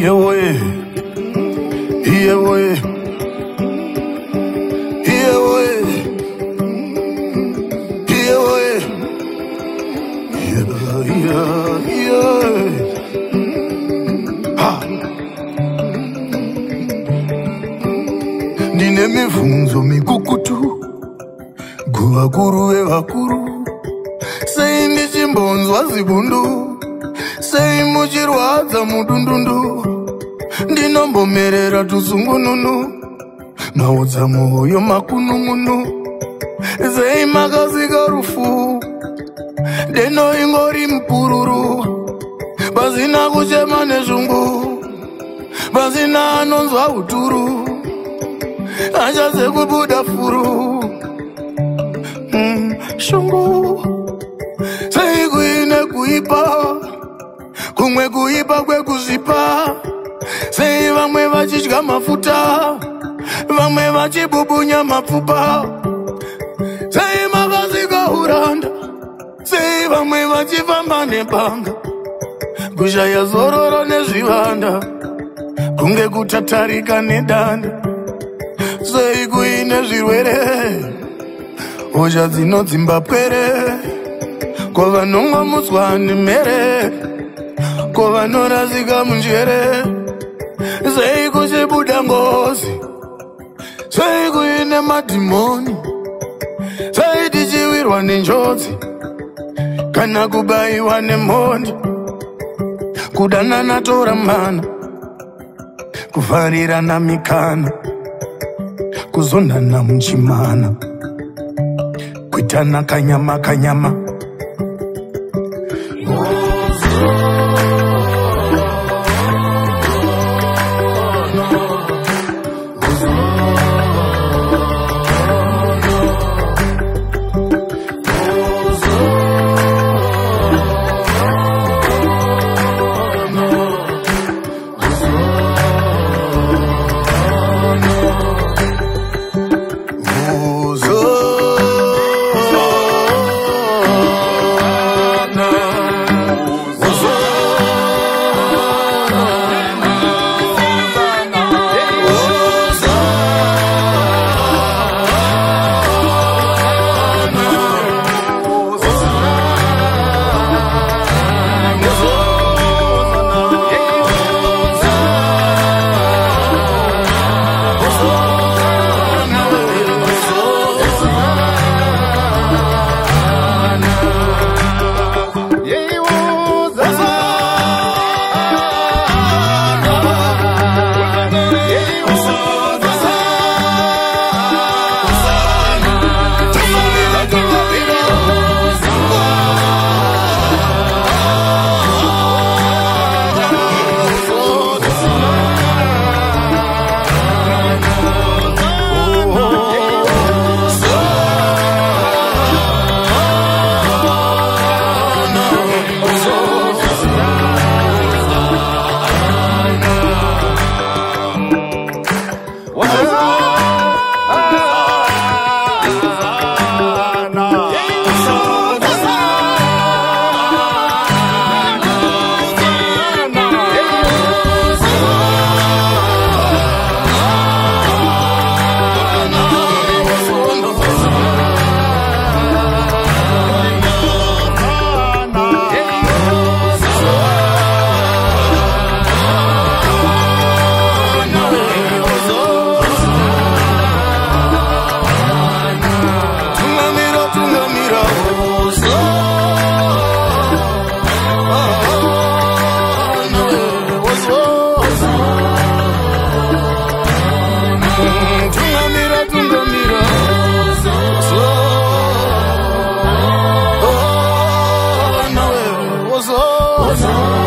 Ndine mibvunzo mikukutu kuvakuru vevakuru. Sei ndichimbonzwa zibundu, sei muchirwadza mudundundu. Ndinombomerera tuzungununu, naudza mwoyo makunun'unu. Sei makasika rufu, deno ingori mpururu. Pasina kuchema nezvungu, pasina anonzwa uturu. Achaze kubuda furu, shungu. Sei kuine kuipa, kumwe kuipa kwekuzvipa. Sei vamwe vachidya mafuta, vamwe vachibubunya mapfupa. Sei makasika uranda, sei vamwe vachifamba nebanga. Kushaya zororo nezvivanda, kunge kutatarika nedanda. Sei kuine zvirwere, hosha dzinodzimba pwere. Kovanonwa mutswa nemhere, kovanorasika munjere. Sei kuchibuda ngozi, sei kuine madhimoni. Sei tichiwirwa nenjodzi, kana kubayiwa nemhondi. Kudanana tora mana, kuvharirana mikana. Kuzondana muchimana, kuitana kanyama kanyama. What's up?